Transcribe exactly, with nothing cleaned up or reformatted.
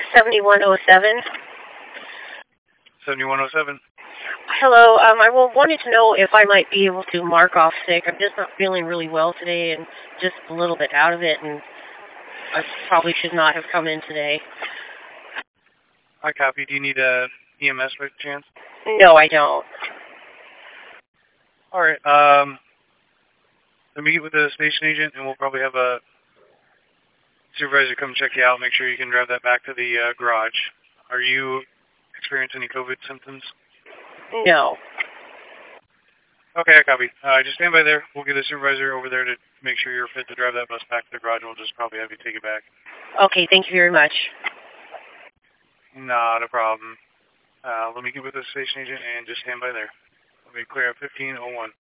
seventy-one oh seven. seventy-one oh seven. Hello, um, I wanted to know if I might be able to mark off sick. I'm just not feeling really well today and just a little bit out of it, and I probably should not have come in today. I copy. Do you need a E M S by chance? No, I don't. All right. Um, let me get with the station agent, and we'll probably have a supervisor come check you out, make sure you can drive that back to the uh, garage. Are you experiencing any COVID symptoms? No. Okay, I copy. Uh, just stand by there. We'll get a supervisor over there to make sure you're fit to drive that bus back to the garage. We'll just probably have you take it back. Okay, thank you very much. Not a problem. Uh, let me get with the station agent and just stand by there. Let me clear up fifteen oh one.